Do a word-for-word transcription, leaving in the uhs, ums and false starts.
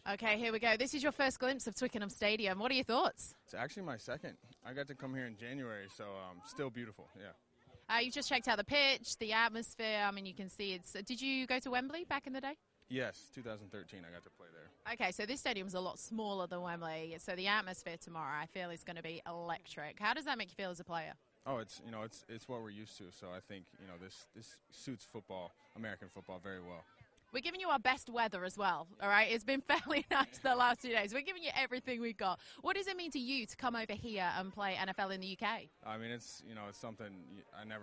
Okay, here we go. This is your first glimpse of Twickenham Stadium. What are your thoughts? It's actually my second. I got to come here in January, so um, still beautiful, yeah. Uh, you've just checked out the pitch, the atmosphere. I mean, you can see it's... Did you go to Wembley back in the day? Yes, two thousand thirteen I got to play there. Okay, so this stadium's a lot smaller than Wembley, so the atmosphere tomorrow, I feel, is going to be electric. How does that make you feel as a player? Oh, it's you know it's it's what we're used to, so I think you know this this suits football, American football, very well. We're giving you our best weather as well, all right? It's been fairly nice the last two days. We're giving you everything we've got. What does it mean to you to come over here and play N F L in the U K? I mean, it's you know it's something I never.